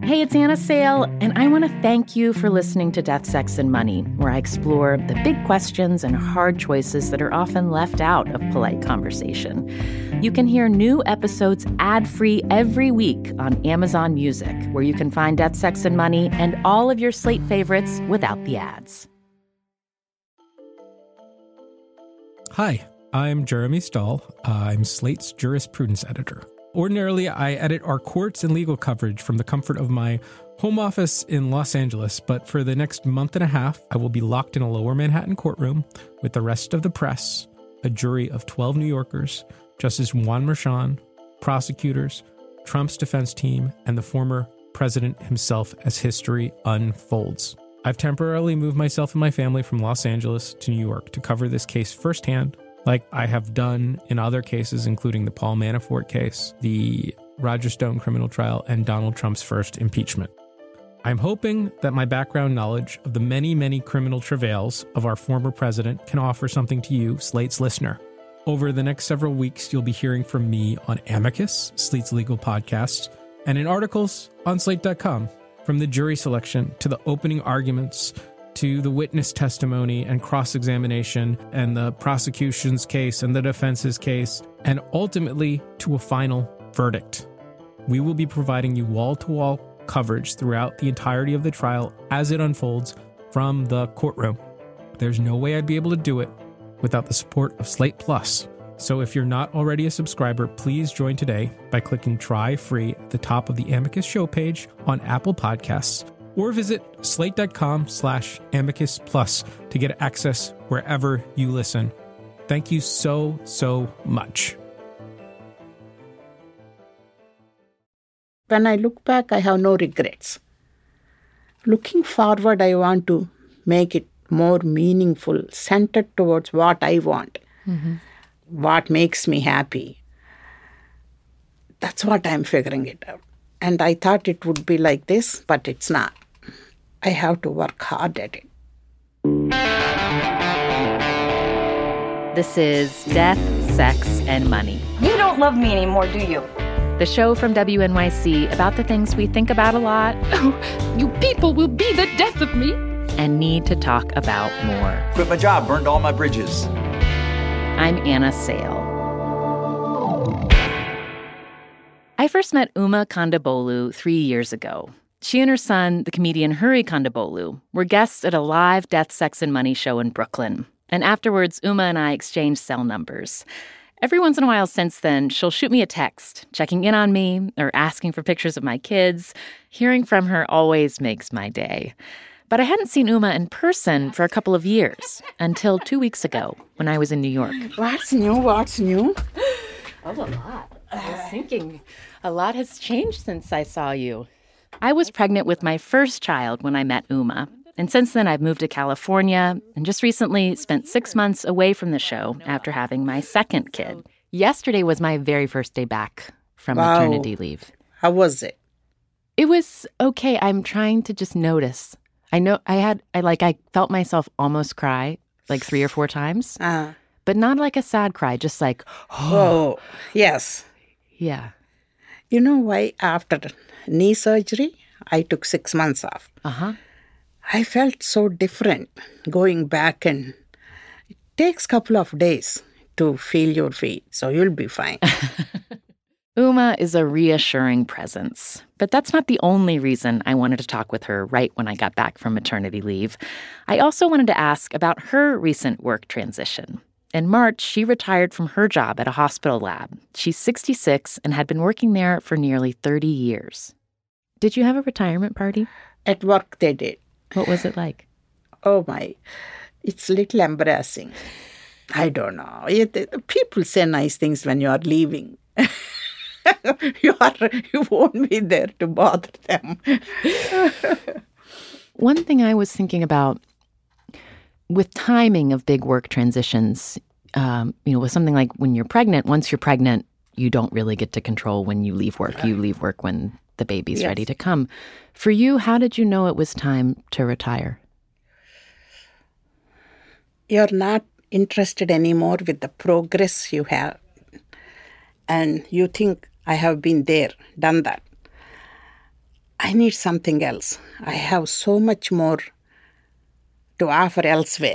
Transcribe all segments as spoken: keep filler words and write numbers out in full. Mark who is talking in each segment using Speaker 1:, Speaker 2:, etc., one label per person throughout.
Speaker 1: Hey, it's Anna Sale, and I want to thank you for listening to Death, Sex, and Money, where I explore the big questions and hard choices that are often left out of polite conversation. You can hear new episodes ad-free every week on Amazon Music, where you can find Death, Sex, and Money and all of your Slate favorites without the ads.
Speaker 2: Hi, I'm Jeremy Stahl. I'm Slate's jurisprudence editor. Ordinarily, I edit our courts and legal coverage from the comfort of my home office in Los Angeles, but for the next month and a half, I will be locked in a lower Manhattan courtroom with the rest of the press, a jury of twelve New Yorkers, Justice Juan Merchan, prosecutors, Trump's defense team, and the former president himself as history unfolds. I've temporarily moved myself and my family from Los Angeles to New York to cover this case firsthand, like I have done in other cases, including the Paul Manafort case, the Roger Stone criminal trial, and Donald Trump's first impeachment. I'm hoping that my background knowledge of the many, many criminal travails of our former president can offer something to you, Slate's listener. Over the next several weeks, you'll be hearing from me on Amicus, Slate's legal podcast, and in articles on Slate dot com, from the jury selection to the opening arguments to the witness testimony and cross-examination and the prosecution's case and the defense's case, and ultimately to a final verdict. We will be providing you wall-to-wall coverage throughout the entirety of the trial as it unfolds from the courtroom. There's no way I'd be able to do it without the support of Slate Plus. So if you're not already a subscriber, please join today by clicking Try Free at the top of the Amicus show page on Apple Podcasts, or visit slate.com slash amicus plus to get access wherever you listen. Thank you so, so much.
Speaker 3: When I look back, I have no regrets. Looking forward, I want to make it more meaningful, centered towards what I want, mm-hmm. what makes me happy. That's what I'm figuring it out. And I thought it would be like this, but it's not. I have to work hard at it.
Speaker 1: This is Death, Sex, and Money.
Speaker 4: You don't love me anymore, do you?
Speaker 1: The show from W N Y C about the things we think about a lot.
Speaker 5: Oh, you people will be the death of me.
Speaker 1: And need to talk about more.
Speaker 6: Quit my job, burned all my bridges.
Speaker 1: I'm Anna Sale. I first met Uma Kondabolu three years ago. She and her son, the comedian Hari Kondabolu, were guests at a live Death, Sex, and Money show in Brooklyn. And afterwards, Uma and I exchanged cell numbers. Every once in a while since then, she'll shoot me a text, checking in on me or asking for pictures of my kids. Hearing from her always makes my day. But I hadn't seen Uma in person for a couple of years, until two weeks ago when I was in New York.
Speaker 3: What's new? What's new?
Speaker 1: Oh, a lot. I was thinking a lot has changed since I saw you. I was pregnant with my first child when I met Uma. And since then, I've moved to California and just recently spent six months away from the show after having my second kid. Yesterday was my very first day back from
Speaker 3: Wow.
Speaker 1: maternity leave.
Speaker 3: How was it?
Speaker 1: It was okay. I'm trying to just notice. I know I had, I like, I felt myself almost cry like three or four times,
Speaker 3: Uh,
Speaker 1: but not like a sad cry, just like,
Speaker 3: oh, yes.
Speaker 1: yeah.
Speaker 3: You know why after knee surgery, I took six months off.
Speaker 1: Uh-huh.
Speaker 3: I felt so different going back, and it takes a couple of days to feel your feet, so you'll be fine.
Speaker 1: Uma is a reassuring presence, but that's not the only reason I wanted to talk with her right when I got back from maternity leave. I also wanted to ask about her recent work transition. In March, she retired from her job at a hospital lab. She's sixty-six and had been working there for nearly thirty years. Did you have a retirement party?
Speaker 3: At work they did.
Speaker 1: What was it like?
Speaker 3: Oh my, it's a little embarrassing. I don't know. It, people say nice things when you are leaving. you are you won't be there to bother them.
Speaker 1: One thing I was thinking about with timing of big work transitions, um, you know, with something like when you're pregnant, once you're pregnant, you don't really get to control when you leave work. You leave work when the baby's
Speaker 3: Yes.
Speaker 1: ready to come. For you, how did you know it was time to retire?
Speaker 3: You're not interested anymore with the progress you have. And you think, I have been there, done that. I need something else. I have so much more to offer elsewhere.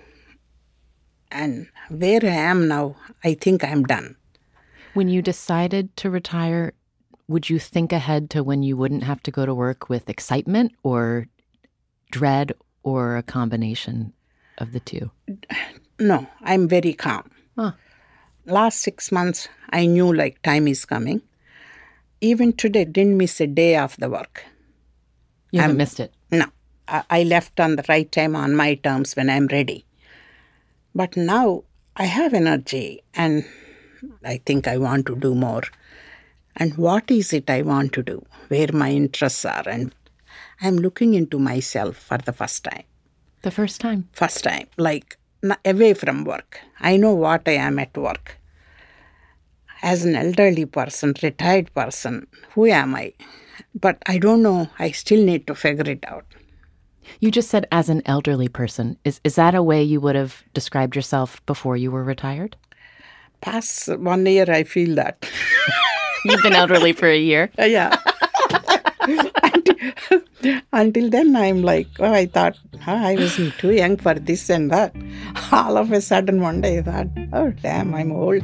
Speaker 3: And where I am now, I think I'm done.
Speaker 1: When you decided to retire, would you think ahead to when you wouldn't have to go to work with excitement or dread or a combination of the two?
Speaker 3: No, I'm very calm.
Speaker 1: Huh.
Speaker 3: Last six months, I knew like time is coming. Even today, didn't miss a day of the work.
Speaker 1: You haven't
Speaker 3: I'm,
Speaker 1: missed it?
Speaker 3: No. I, I left on the right time on my terms when I'm ready. But now I have energy and I think I want to do more. And what is it I want to do? Where my interests are. And I'm looking into myself for the first time.
Speaker 1: The first time?
Speaker 3: First time. Like n- away from work. I know what I am at work. As an elderly person, retired person, who am I? But I don't know. I still need to figure it out.
Speaker 1: You just said as an elderly person. Is is that a way you would have described yourself before you were retired?
Speaker 3: Past one year, I feel that.
Speaker 1: You've been elderly for a year?
Speaker 3: Yeah. until, until then, I'm like, oh, I thought oh, I was too young for this and that. All of a sudden, one day, I thought, oh, damn, I'm old.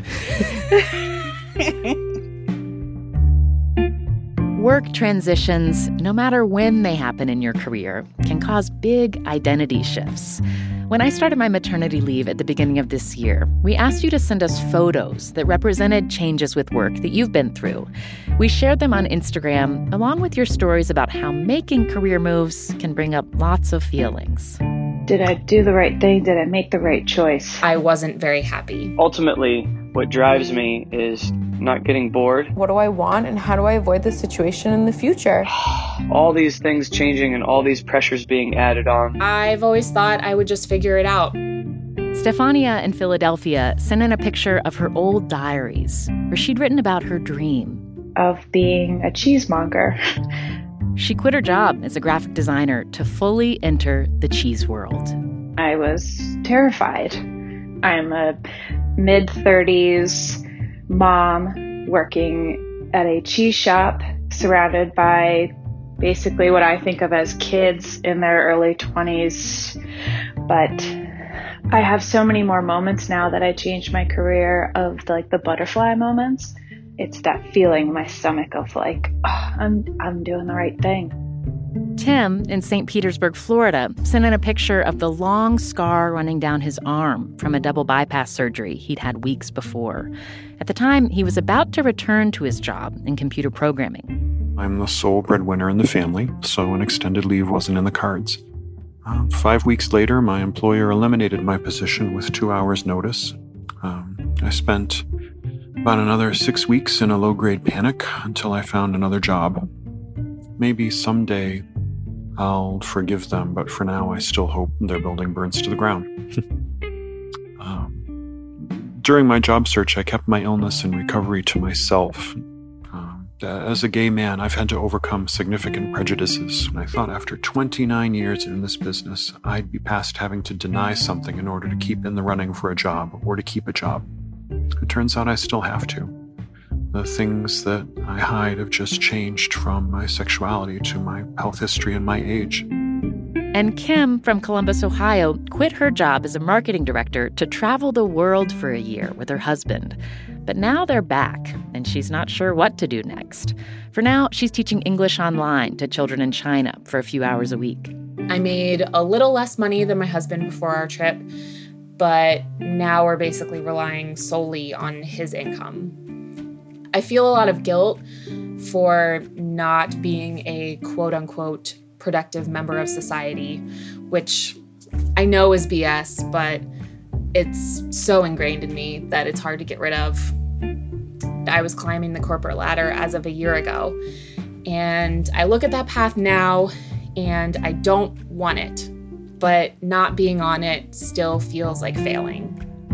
Speaker 1: Work transitions, no matter when they happen in your career, can cause big identity shifts. When I started my maternity leave at the beginning of this year, we asked you to send us photos that represented changes with work that you've been through. We shared them on Instagram, along with your stories about how making career moves can bring up lots of feelings.
Speaker 7: Did I do the right thing? Did I make the right choice?
Speaker 8: I wasn't very happy.
Speaker 9: Ultimately, what drives me is not getting bored.
Speaker 10: What do I want and how do I avoid this situation in the future?
Speaker 9: All these things changing and all these pressures being added on.
Speaker 8: I've always thought I would just figure it out.
Speaker 1: Stefania in Philadelphia sent in a picture of her old diaries where she'd written about her dream
Speaker 7: of being a cheesemonger.
Speaker 1: She quit her job as a graphic designer to fully enter the cheese world.
Speaker 7: I was terrified. I'm a mid-thirties mom working at a cheese shop surrounded by basically what I think of as kids in their early twenties. But I have so many more moments now that I changed my career of the, like the butterfly moments. It's that feeling in my stomach of like, oh, I'm I'm doing the right thing.
Speaker 1: Tim in Saint Petersburg, Florida, sent in a picture of the long scar running down his arm from a double bypass surgery he'd had weeks before. At the time, he was about to return to his job in computer programming.
Speaker 11: I'm the sole breadwinner in the family, so an extended leave wasn't in the cards. Uh, five weeks later, my employer eliminated my position with two hours' notice. Um, I spent about another six weeks in a low-grade panic until I found another job. Maybe someday I'll forgive them, but for now I still hope their building burns to the ground. um, during my job search, I kept my illness and recovery to myself. Um, as a gay man, I've had to overcome significant prejudices, and I thought after twenty-nine years in this business, I'd be past having to deny something in order to keep in the running for a job or to keep a job. It turns out I still have to. The things that I hide have just changed from my sexuality to my health history and my age.
Speaker 1: And Kim from Columbus, Ohio, quit her job as a marketing director to travel the world for a year with her husband. But now they're back, and she's not sure what to do next. For now, she's teaching English online to children in China for a few hours a week.
Speaker 8: I made a little less money than my husband before our trip, but now we're basically relying solely on his income. I feel a lot of guilt for not being a quote-unquote productive member of society, which I know is B S, but it's so ingrained in me that it's hard to get rid of. I was climbing the corporate ladder as of a year ago, and I look at that path now, and I don't want it, but not being on it still feels like failing.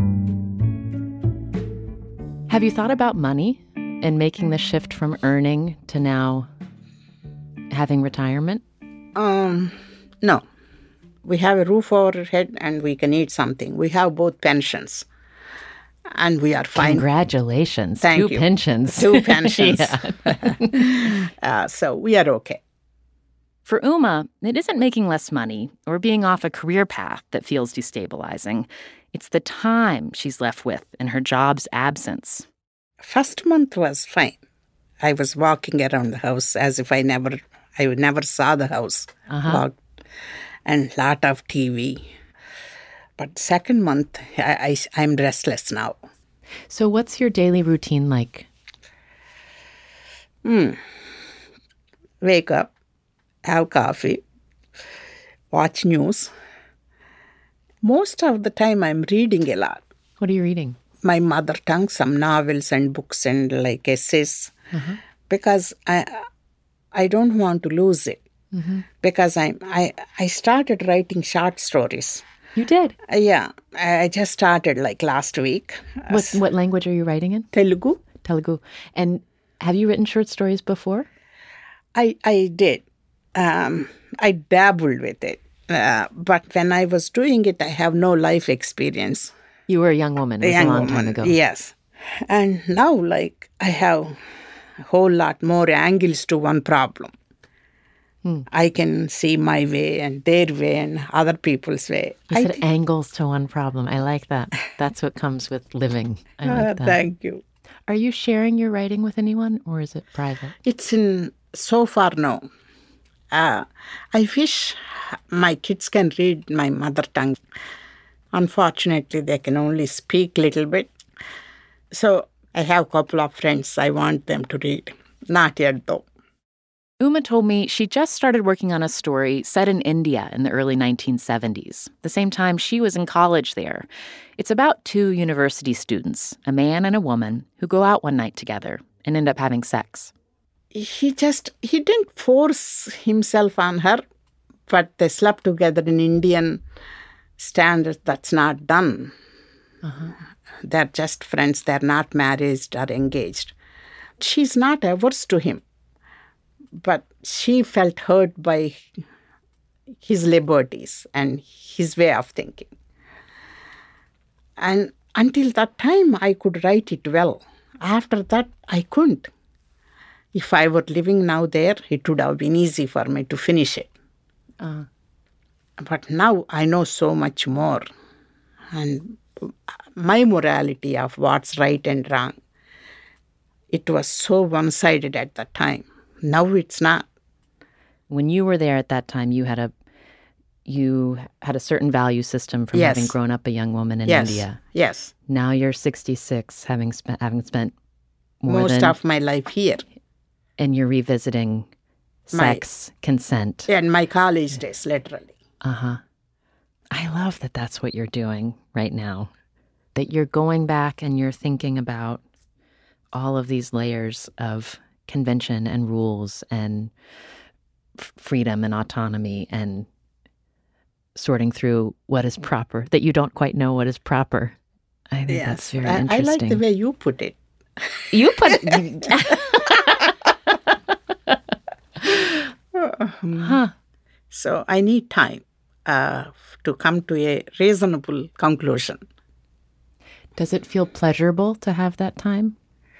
Speaker 1: Have you thought about money and making the shift from earning to now having retirement?
Speaker 3: Um, no. We have a roof over our head and we can eat something. We have both pensions. And we are fine.
Speaker 1: Congratulations.
Speaker 3: Thank
Speaker 1: Two
Speaker 3: you.
Speaker 1: pensions.
Speaker 3: Two pensions.
Speaker 1: Yeah.
Speaker 3: uh, so we are okay.
Speaker 1: For Uma, it isn't making less money or being off a career path that feels destabilizing. It's the time she's left with in her job's absence.
Speaker 3: First month was fine. I was walking around the house as if I never, I never saw the house.
Speaker 1: Uh-huh.
Speaker 3: Walked, and lot of T V. But second month, I, I, I'm restless now.
Speaker 1: So what's your daily routine like?
Speaker 3: Hmm. Wake up, have coffee, watch news. Most of the time I'm reading a lot.
Speaker 1: What are you reading?
Speaker 3: My mother tongue, some novels and books and like essays.
Speaker 1: Uh-huh.
Speaker 3: Because I I don't want to lose it.
Speaker 1: Mm-hmm.
Speaker 3: Because I, I I started writing short stories.
Speaker 1: You did?
Speaker 3: Uh, yeah. I, I just started like last week.
Speaker 1: What what language are you writing in?
Speaker 3: Telugu.
Speaker 1: Telugu. And have you written short stories before?
Speaker 3: I, I did. Um, I dabbled with it. Uh, but when I was doing it, I have no life experience.
Speaker 1: You were a young woman. It was
Speaker 3: a young
Speaker 1: a long
Speaker 3: woman,
Speaker 1: time ago.
Speaker 3: Yes. And now, like, I have a whole lot more angles to one problem.
Speaker 1: Hmm.
Speaker 3: I can see my way and their way and other people's way.
Speaker 1: You
Speaker 3: I
Speaker 1: said
Speaker 3: think,
Speaker 1: angles to one problem. I like that. That's what comes with living. I like
Speaker 3: uh,
Speaker 1: that.
Speaker 3: Thank you.
Speaker 1: Are you sharing your writing with anyone, or is it private?
Speaker 3: It's in, so far, no. Uh, I wish my kids can read my mother tongue. Unfortunately, they can only speak a little bit. So I have a couple of friends I want them to read. Not yet, though.
Speaker 1: Uma told me she just started working on a story set in India in the early nineteen seventies, the same time she was in college there. It's about two university students, a man and a woman, who go out one night together and end up having sex.
Speaker 3: He just, he didn't force himself on her, but they slept together in Indian standards. That's not done.
Speaker 1: Uh-huh.
Speaker 3: They're just friends. They're not married or engaged. She's not averse to him. But she felt hurt by his liberties and his way of thinking. And until that time, I could write it well. After that, I couldn't. If I were living now there, it would have been easy for me to finish it.
Speaker 1: Uh.
Speaker 3: But now I know so much more. And my morality of what's right and wrong, it was so one-sided at that time. Now it's not.
Speaker 1: When you were there at that time, you had a you had a certain value system from
Speaker 3: Yes.
Speaker 1: having grown up a young woman in
Speaker 3: Yes.
Speaker 1: India.
Speaker 3: Yes.
Speaker 1: Now you're sixty-six, having spent having spent more
Speaker 3: Most
Speaker 1: than,
Speaker 3: of my life here.
Speaker 1: and you're revisiting
Speaker 3: My-
Speaker 1: sex, consent.
Speaker 3: And my college days, literally.
Speaker 1: Uh-huh. I love that that's what you're doing right now. That you're going back and you're thinking about all of these layers of convention and rules and f- freedom and autonomy and sorting through what is proper, that you don't quite know what is proper. I think that's very
Speaker 3: I, I
Speaker 1: interesting.
Speaker 3: like the way you put it.
Speaker 1: You put it... huh.
Speaker 3: So I need time uh, to come to a reasonable conclusion.
Speaker 1: Does it feel pleasurable to have that time?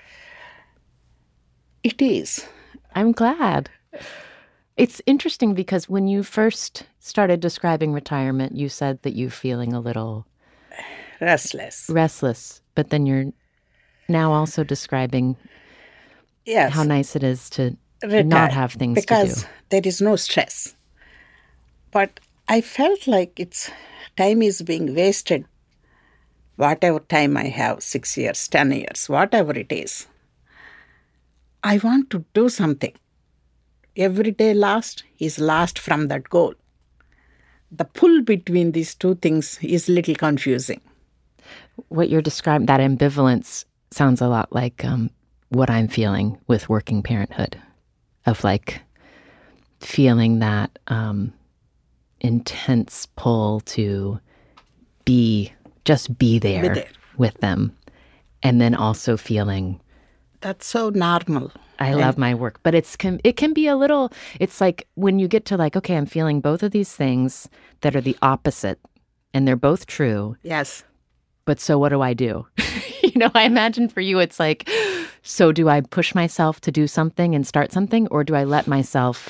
Speaker 3: It is.
Speaker 1: I'm glad. It's interesting because when you first started describing retirement, you said that you're feeling a little
Speaker 3: Restless.
Speaker 1: restless, but then you're now also describing
Speaker 3: Yes.
Speaker 1: how nice it is to
Speaker 3: Retire,
Speaker 1: not have things
Speaker 3: because
Speaker 1: to do.
Speaker 3: there is no stress. But I felt like it's time is being wasted. Whatever time I have, six years, ten years, whatever it is. I want to do something. Every day lost is lost from that goal. The pull between these two things is a little confusing.
Speaker 1: What you're describing, that ambivalence, sounds a lot like um, what I'm feeling with working parenthood, of like feeling that um, intense pull to be, just be there,
Speaker 3: Be there.
Speaker 1: with them, and then also feeling
Speaker 3: That's so normal.
Speaker 1: I
Speaker 3: And-
Speaker 1: love my work, but it's can, it can be a little, it's like when you get to like, okay, I'm feeling both of these things that are the opposite and they're both true.
Speaker 3: Yes.
Speaker 1: But so what do I do? You know, I imagine for you, it's like, so do I push myself to do something and start something, or do I let myself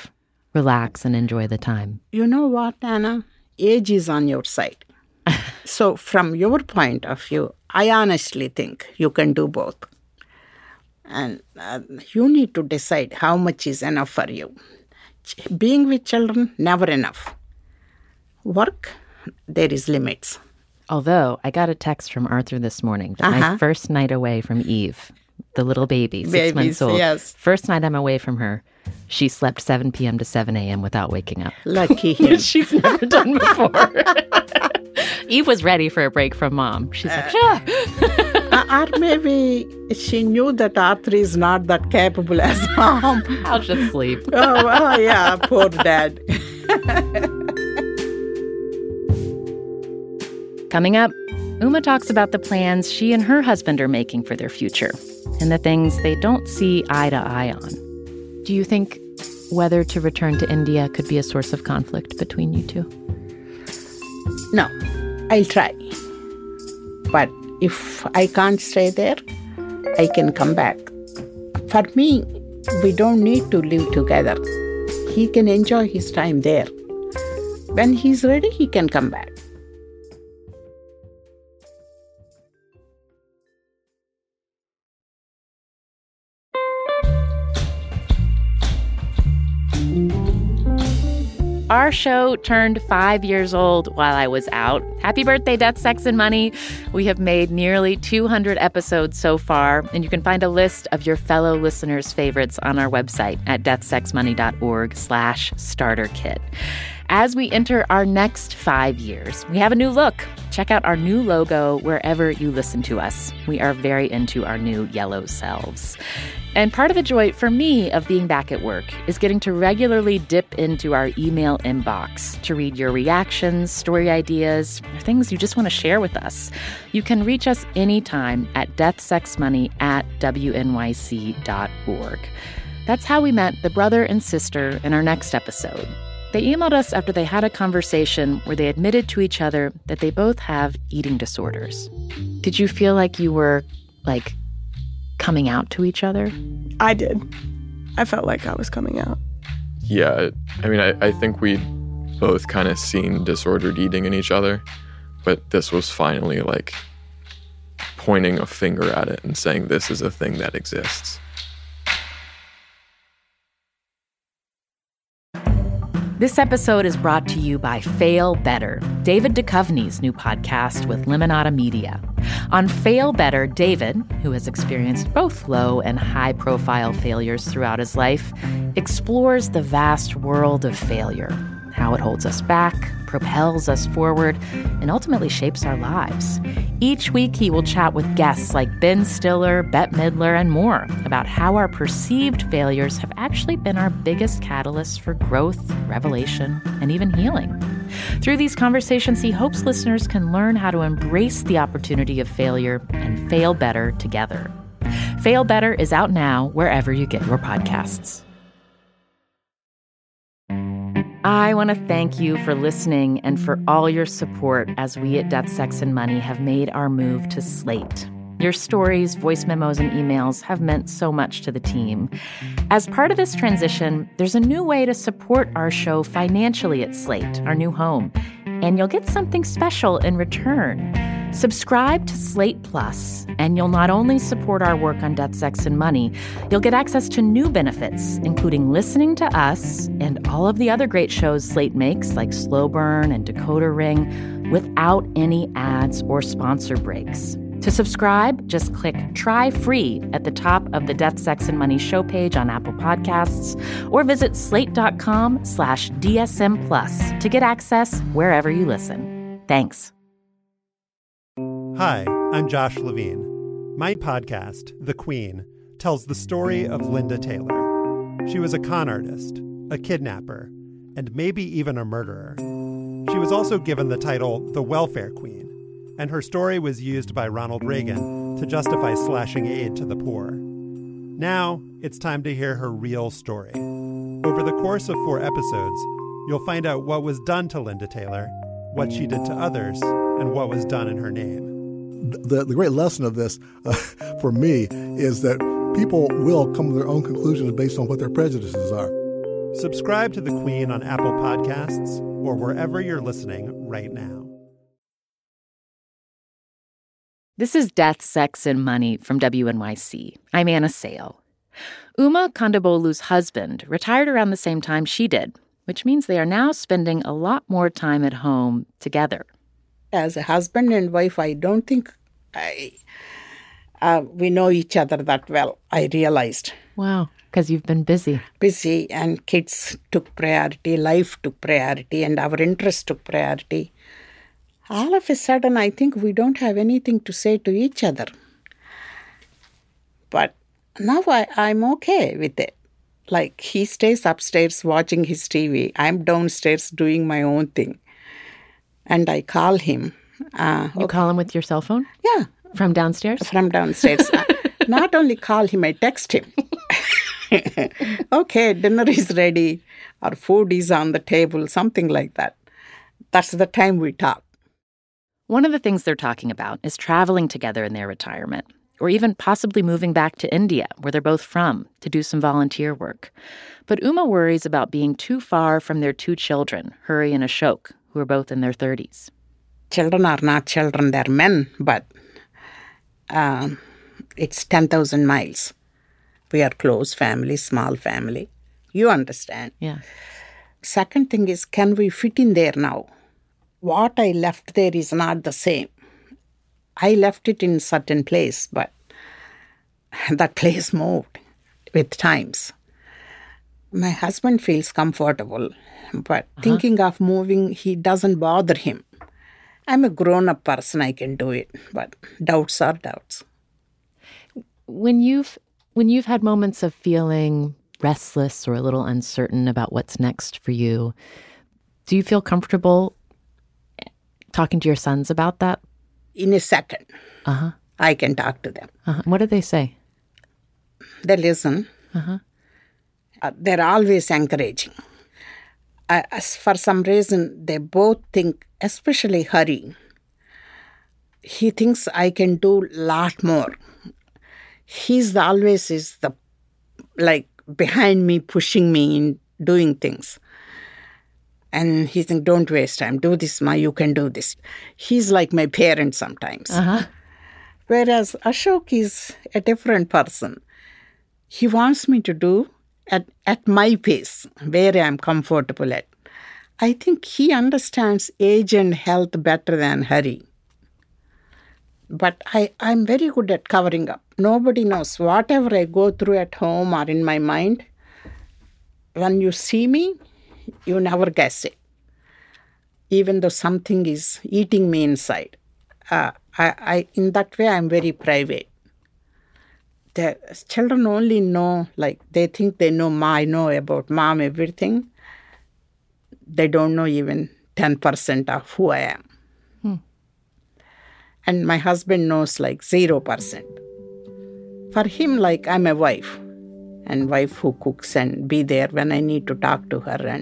Speaker 1: relax and enjoy the time.
Speaker 3: You know what, Anna? Age is on your side. So from your point of view, I honestly think you can do both. And uh, you need to decide how much is enough for you. Being with children, never enough. Work, there is limits.
Speaker 1: Although I got a text from Arthur this morning that
Speaker 3: Uh-huh.
Speaker 1: my first night away from Eve, the little baby, six
Speaker 3: Babies,
Speaker 1: months old,
Speaker 3: yes.
Speaker 1: first night I'm away from her, she slept seven p.m. to seven a.m. without waking up.
Speaker 3: Lucky him.
Speaker 1: She's never done before. Eve was ready for a break from mom. She's like, sure.
Speaker 3: uh, or maybe she knew that Arthur is not that capable as mom.
Speaker 1: I'll just sleep.
Speaker 3: oh, oh, yeah, poor dad.
Speaker 1: Coming up, Uma talks about the plans she and her husband are making for their future and the things they don't see eye to eye on. Do you think whether to return to India could be a source of conflict between you two?
Speaker 3: No, I'll try. But if I can't stay there, I can come back. For me, we don't need to live together. He can enjoy his time there. When he's ready, he can come back.
Speaker 1: Our show turned five years old while I was out. Happy birthday, Death, Sex, and Money. We have made nearly two hundred episodes so far, and you can find a list of your fellow listeners' favorites on our website at deathsexmoney.org slash starter kit. As we enter our next five years, we have a new look. Check out our new logo wherever you listen to us. We are very into our new yellow selves. And part of the joy for me of being back at work is getting to regularly dip into our email inbox to read your reactions, story ideas, or things you just want to share with us. You can reach us anytime at deathsexmoney at w n y c dot org. That's how we met the brother and sister in our next episode. They emailed us after they had a conversation where they admitted to each other that they both have eating disorders. Did you feel like you were, like, coming out to each other?
Speaker 12: I did. I felt like I was coming out.
Speaker 13: Yeah, I mean, I, I think we'd both kind of seen disordered eating in each other, but this was finally like pointing a finger at it and saying this is a thing that exists.
Speaker 1: This episode is brought to you by Fail Better, David Duchovny's new podcast with Limonada Media. On Fail Better, David, who has experienced both low and high-profile failures throughout his life, explores the vast world of failure, how it holds us back, propels us forward, and ultimately shapes our lives. Each week, he will chat with guests like Ben Stiller, Bette Midler, and more about how our perceived failures have actually been our biggest catalysts for growth, revelation, and even healing. Through these conversations, he hopes listeners can learn how to embrace the opportunity of failure and fail better together. Fail Better is out now wherever you get your podcasts. I want to thank you for listening and for all your support as we at Death, Sex, and Money have made our move to Slate. Your stories, voice memos, and emails have meant so much to the team. As part of this transition, there's a new way to support our show financially at Slate, our new home, and you'll get something special in return. Subscribe to Slate Plus, and you'll not only support our work on Death, Sex, and Money, you'll get access to new benefits, including listening to us and all of the other great shows Slate makes, like Slow Burn and Decoder Ring, without any ads or sponsor breaks. To subscribe, just click Try Free at the top of the Death, Sex, and Money show page on Apple Podcasts, or visit slate.com slash DSM Plus to get access wherever you listen. Thanks.
Speaker 14: Hi, I'm Josh Levine. My podcast, The Queen, tells the story of Linda Taylor. She was a con artist, a kidnapper, and maybe even a murderer. She was also given the title the Welfare Queen, and her story was used by Ronald Reagan to justify slashing aid to the poor. Now, it's time to hear her real story. Over the course of four episodes, you'll find out what was done to Linda Taylor, what she did to others, and what was done in her name.
Speaker 15: The, the great lesson of this, uh, for me, is that people will come to their own conclusions based on what their prejudices are.
Speaker 14: Subscribe to The Queen on Apple Podcasts or wherever you're listening right now.
Speaker 1: This is Death, Sex, and Money from W N Y C. I'm Anna Sale. Uma Kondabolu's husband retired around the same time she did, which means they are now spending a lot more time at home together.
Speaker 3: As a husband and wife, I don't think I, uh, we know each other that well, I realized.
Speaker 1: Wow, because you've been busy.
Speaker 3: Busy, and kids took priority, life took priority, and our interests took priority. All of a sudden, I think we don't have anything to say to each other. But now I, I'm okay with it. Like, he stays upstairs watching his T V. I'm downstairs doing my own thing. And I call him. Uh,
Speaker 1: you okay. Call him with your cell phone?
Speaker 3: Yeah.
Speaker 1: From downstairs?
Speaker 3: From downstairs. Not only call him, I text him. Okay, dinner is ready. Our food is on the table, something like that. That's the time we talk.
Speaker 1: One of the things they're talking about is traveling together in their retirement, or even possibly moving back to India, where they're both from, to do some volunteer work. But Uma worries about being too far from their two children, Hari and Ashok, who are both in their thirties.
Speaker 3: Children are not children, they're men, but uh, it's ten thousand miles. We are close family, small family. You understand.
Speaker 1: Yeah.
Speaker 3: Second thing is, can we fit in there now? What I left there is not the same. I left it in a certain place, but that place moved with times. My husband feels comfortable, but uh-huh. thinking of moving, he doesn't bother him. I'm a grown-up person, I can do it, but doubts are doubts.
Speaker 1: When you've when you've had moments of feeling restless or a little uncertain about what's next for you, do you feel comfortable talking to your sons about that?
Speaker 3: In a second,
Speaker 1: uh-huh.
Speaker 3: I can talk to them.
Speaker 1: Uh-huh. What do they say?
Speaker 3: They listen.
Speaker 1: Uh-huh.
Speaker 3: Uh, they're always encouraging. Uh, as for some reason, they both think, especially Hari, he thinks I can do a lot more. He's the, always is the, like, behind me, pushing me in doing things. And he thinks, don't waste time. Do this, Ma, you can do this. He's like my parent sometimes.
Speaker 1: Uh-huh.
Speaker 3: Whereas Ashok is a different person. He wants me to do at, at my pace, where I'm comfortable at. I think he understands age and health better than Hari. But I, I'm very good at covering up. Nobody knows. Whatever I go through at home or in my mind, when you see me, you never guess it. Even though something is eating me inside. Uh, I, I, in that way, I'm very private. The children only know, like, they think they know Ma, I know about Mom, everything. They don't know even ten percent of who I am.
Speaker 1: Hmm.
Speaker 3: And my husband knows, like, zero percent. For him, like, I'm a wife. And wife who cooks and be there when I need to talk to her. And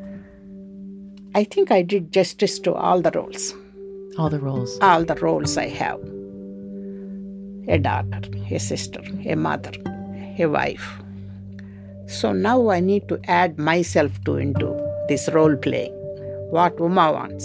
Speaker 3: I think I did justice to all the roles.
Speaker 1: All the roles.
Speaker 3: All the roles I have. A daughter, a sister, a mother, a wife. So now I need to add myself to into this role playing. What Uma wants.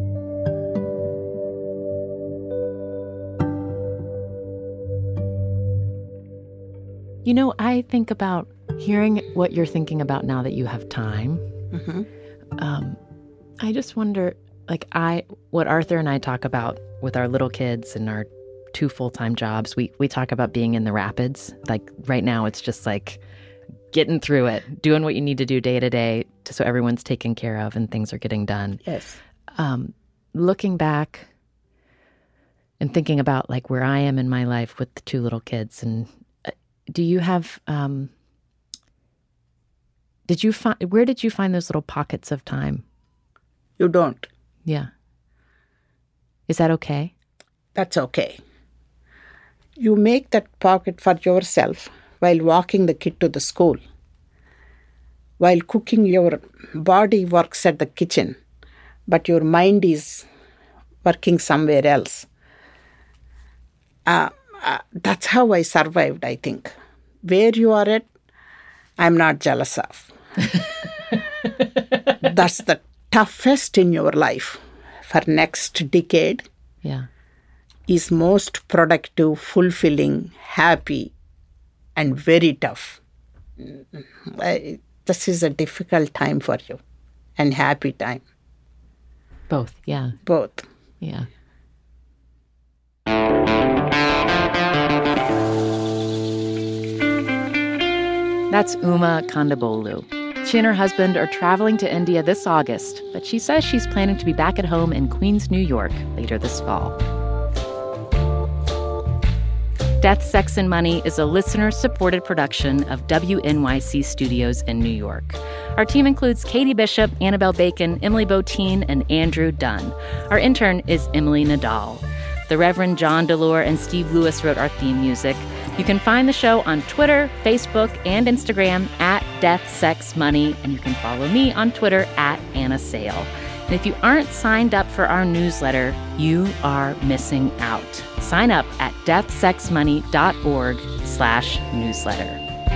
Speaker 1: You know, I think about hearing what you're thinking about now that you have time.
Speaker 3: Mm-hmm.
Speaker 1: Um, I just wonder, like, I what Arthur and I talk about with our little kids and our two full-time jobs, we, we talk about being in the rapids. Like, right now, it's just like getting through it, doing what you need to do day to day to, so everyone's taken care of and things are getting done.
Speaker 3: Yes.
Speaker 1: Um, looking back and thinking about, like, where I am in my life with the two little kids, and uh, do you have, um, did you find, where did you find those little pockets of time?
Speaker 3: You don't.
Speaker 1: Yeah. Is that okay?
Speaker 3: That's okay. You make that pocket for yourself while walking the kid to the school. While cooking, your body works at the kitchen, but your mind is working somewhere else. Uh, uh, that's how I survived, I think. Where you are at, I'm not jealous of. That's the toughest in your life for next decade.
Speaker 1: Yeah.
Speaker 3: Is most productive, fulfilling, happy, and very tough. I, this is a difficult time for you and happy time.
Speaker 1: Both, yeah.
Speaker 3: Both.
Speaker 1: Yeah. That's Uma Kondabolu. She and her husband are traveling to India this August, but she says she's planning to be back at home in Queens, New York later this fall. Death, Sex, and Money is a listener-supported production of W N Y C Studios in New York. Our team includes Katie Bishop, Annabelle Bacon, Emily Botine, and Andrew Dunn. Our intern is Emily Nadal. The Reverend John Delore and Steve Lewis wrote our theme music. You can find the show on Twitter, Facebook, and Instagram at Death, Sex, Money, and you can follow me on Twitter at Anna Sale. And if you aren't signed up for our newsletter, you are missing out. Sign up at deathsexmoney.org slash newsletter.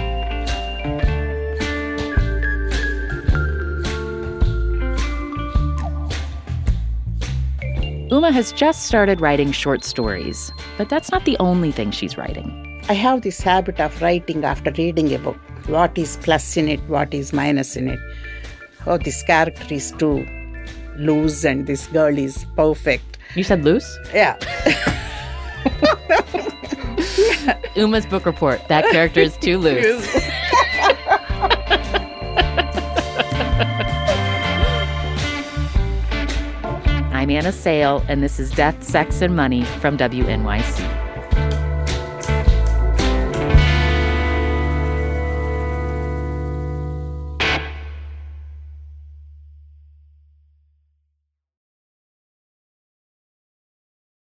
Speaker 1: Uma has just started writing short stories, but that's not the only thing she's writing.
Speaker 3: I have this habit of writing after reading a book. What is plus in it, what is minus in it. Oh, this character is too loose and this girl is perfect.
Speaker 1: You said loose?
Speaker 3: Yeah.
Speaker 1: Uma's book report. That character is too loose. I'm Anna Sale, and this is Death, Sex, and Money from W N Y C.